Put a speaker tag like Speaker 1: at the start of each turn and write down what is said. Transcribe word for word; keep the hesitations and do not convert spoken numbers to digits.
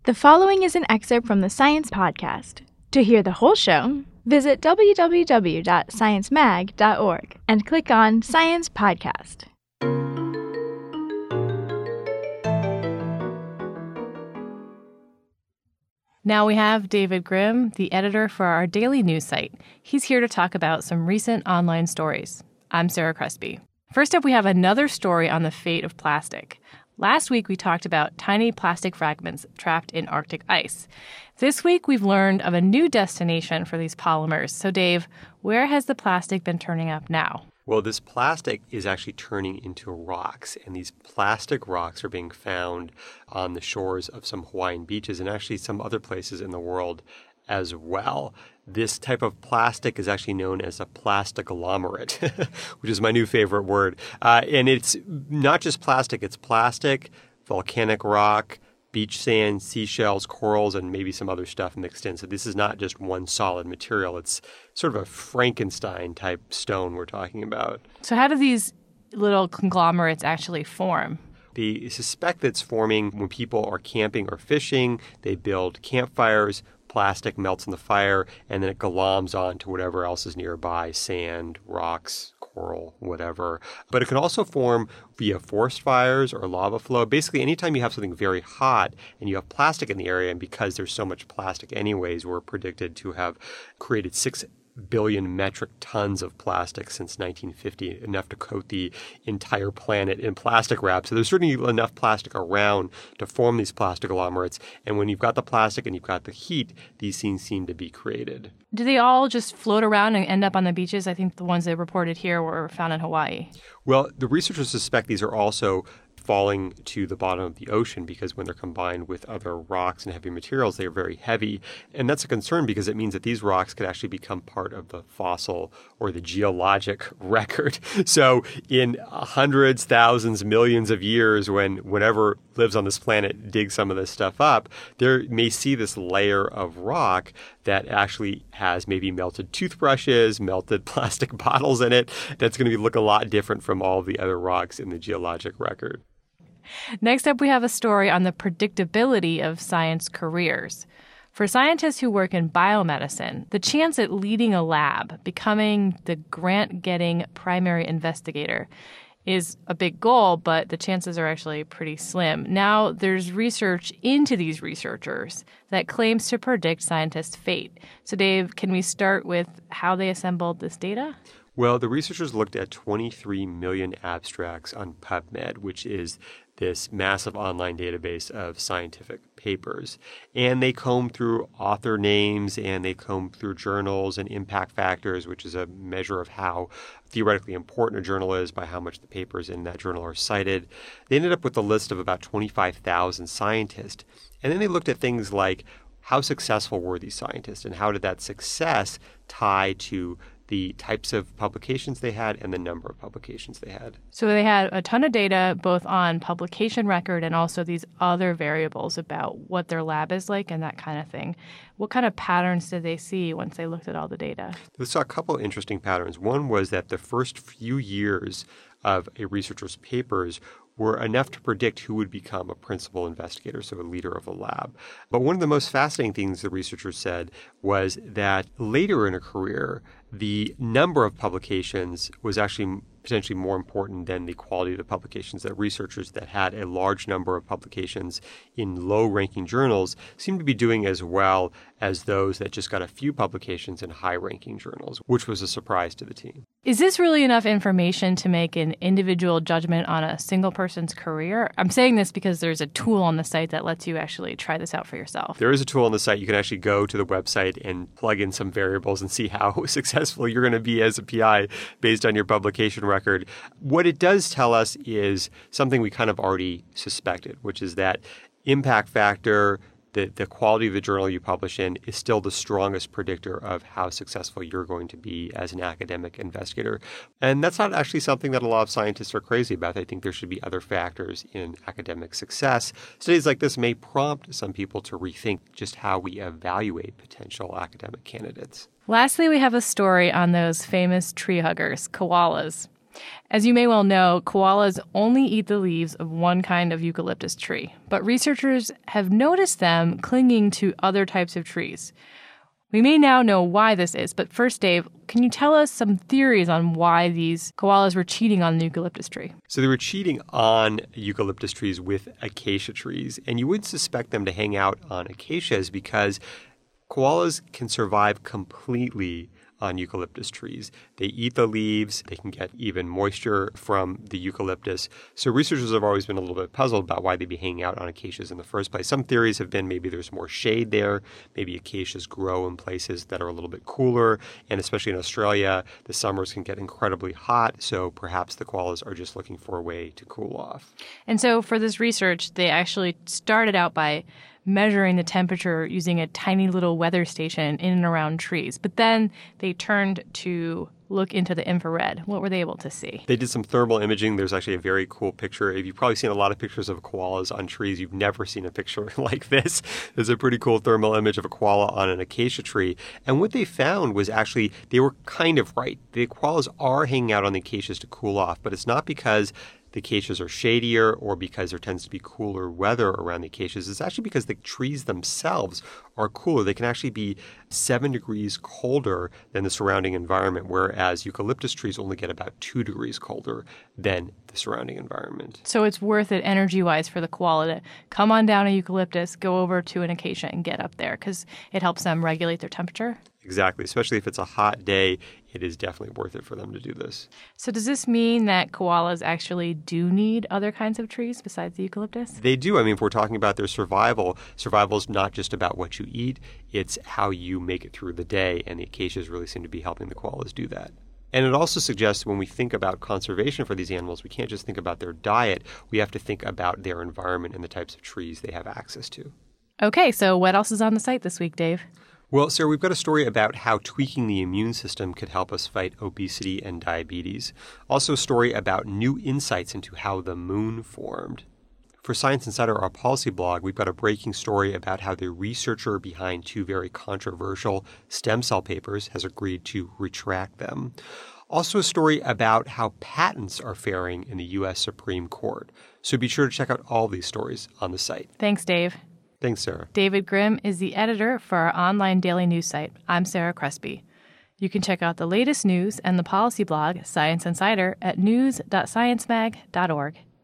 Speaker 1: The following is an excerpt from the Science Podcast. To hear the whole show, visit w w w dot science mag dot org and click on Science Podcast.
Speaker 2: Now we have David Grimm, the editor for our daily news site. He's here to talk about some recent online stories. I'm Sarah Crespi. First up, we have another story on the fate of plastic. Last week, we talked about tiny plastic fragments trapped in Arctic ice. This week, we've learned of a new destination for these polymers. So, Dave, where has the plastic been turning up now?
Speaker 3: Well, this plastic is actually turning into rocks, and these plastic rocks are being found on the shores of some Hawaiian beaches and actually some other places in the world as well. This type of plastic is actually known as a plasticoglomerate, which is my new favorite word. Uh, and it's not just plastic, it's plastic, volcanic rock, beach sand, seashells, corals, and maybe some other stuff mixed in. So this is not just one solid material. It's sort of a Frankenstein-type stone we're talking about.
Speaker 2: So how do these little conglomerates actually form?
Speaker 3: They suspect that it's forming when people are camping or fishing. They build campfires. Plastic melts in the fire, and then it gloms on to whatever else is nearby, sand, rocks, coral, whatever. But it can also form via forest fires or lava flow. Basically, anytime you have something very hot and you have plastic in the area, and because there's so much plastic anyways, we're predicted to have created six billion metric tons of plastic since nineteen fifty, enough to coat the entire planet in plastic wrap. So there's certainly enough plastic around to form these plastic agglomerates. And when you've got the plastic and you've got the heat, these things seem to be created.
Speaker 2: Do they all just float around and end up on the beaches? I think the ones they reported here were found in Hawaii.
Speaker 3: Well, the researchers suspect these are also falling to the bottom of the ocean because when they're combined with other rocks and heavy materials, they're very heavy. And that's a concern because it means that these rocks could actually become part of the fossil or the geologic record. So in hundreds, thousands, millions of years, when whatever lives on this planet digs some of this stuff up, they may see this layer of rock that actually has maybe melted toothbrushes, melted plastic bottles in it. That's going to look a lot different from all the other rocks in the geologic record.
Speaker 2: Next up, we have a story on the predictability of science careers. For scientists who work in biomedicine, the chance at leading a lab, becoming the grant-getting primary investigator, is a big goal, but the chances are actually pretty slim. Now, there's research into these researchers that claims to predict scientists' fate. So, Dave, can we start with how they assembled this data?
Speaker 3: Well, the researchers looked at twenty-three million abstracts on PubMed, which is this massive online database of scientific papers. And they combed through author names and they combed through journals and impact factors, which is a measure of how theoretically important a journal is by how much the papers in that journal are cited. They ended up with a list of about twenty-five thousand scientists. And then they looked at things like how successful were these scientists and how did that success tie to the types of publications they had and the number of publications they had.
Speaker 2: So they had a ton of data both on publication record and also these other variables about what their lab is like and that kind of thing. What kind of patterns did they see once they looked at all the data?
Speaker 3: They saw a couple of interesting patterns. One was that the first few years of a researcher's papers were enough to predict who would become a principal investigator, so a leader of a lab. But one of the most fascinating things the researchers said was that later in a career, the number of publications was actually potentially more important than the quality of the publications. That researchers that had a large number of publications in low-ranking journals seemed to be doing as well as those that just got a few publications in high-ranking journals, which was a surprise to the team.
Speaker 2: Is this really enough information to make an individual judgment on a single person's career? I'm saying this because there's a tool on the site that lets you actually try this out for yourself.
Speaker 3: There is a tool on the site. You can actually go to the website and plug in some variables and see how successful you're going to be as a P I based on your publication record. What it does tell us is something we kind of already suspected, which is that impact factor, the, the quality of the journal you publish in is still the strongest predictor of how successful you're going to be as an academic investigator. And that's not actually something that a lot of scientists are crazy about. I think there should be other factors in academic success. Studies like this may prompt some people to rethink just how we evaluate potential academic candidates.
Speaker 2: Lastly, we have a story on those famous tree huggers, koalas. As you may well know, koalas only eat the leaves of one kind of eucalyptus tree, but researchers have noticed them clinging to other types of trees. We may now know why this is, but first, Dave, can you tell us some theories on why these koalas were cheating on the eucalyptus tree?
Speaker 3: So they were cheating on eucalyptus trees with acacia trees, and you would suspect them to hang out on acacias because koalas can survive completely on eucalyptus trees. They eat the leaves. They can get even moisture from the eucalyptus. So researchers have always been a little bit puzzled about why they'd be hanging out on acacias in the first place. Some theories have been maybe there's more shade there. Maybe acacias grow in places that are a little bit cooler. And especially in Australia, the summers can get incredibly hot. So perhaps the koalas are just looking for a way to cool off.
Speaker 2: And so for this research, they actually started out by measuring the temperature using a tiny little weather station in and around trees. But then they turned to look into the infrared. What were they able to see?
Speaker 3: They did some thermal imaging. There's actually a very cool picture. If you've probably seen a lot of pictures of koalas on trees, you've never seen a picture like this. There's a pretty cool thermal image of a koala on an acacia tree. And what they found was actually they were kind of right. The koalas are hanging out on the acacias to cool off, but it's not because the acacias are shadier or because there tends to be cooler weather around the acacias. It's actually because the trees themselves are cooler. They can actually be seven degrees colder than the surrounding environment, whereas eucalyptus trees only get about two degrees colder than the surrounding environment.
Speaker 2: So it's worth it energy-wise for the koala to come on down a eucalyptus, go over to an acacia and get up there because it helps them regulate their temperature?
Speaker 3: Exactly. Especially if it's a hot day, it is definitely worth it for them to do this.
Speaker 2: So does this mean that koalas actually do need other kinds of trees besides the eucalyptus?
Speaker 3: They do. I mean, if we're talking about their survival, survival is not just about what you eat, it's how you make it through the day, and the acacias really seem to be helping the koalas do that. And it also suggests when we think about conservation for these animals, we can't just think about their diet. We have to think about their environment and the types of trees they have access to.
Speaker 2: Okay, so what else is on the site this week, Dave?
Speaker 3: Well, Sarah, we've got a story about how tweaking the immune system could help us fight obesity and diabetes. Also a story about new insights into how the moon formed. For Science Insider, our policy blog, we've got a breaking story about how the researcher behind two very controversial stem cell papers has agreed to retract them. Also a story about how patents are faring in the U S Supreme Court. So be sure to check out all these stories on the site.
Speaker 2: Thanks, Dave.
Speaker 3: Thanks, Sarah.
Speaker 2: David Grimm is the editor for our online daily news site. I'm Sarah Crespi. You can check out the latest news and the policy blog, Science Insider, at news dot science mag dot org.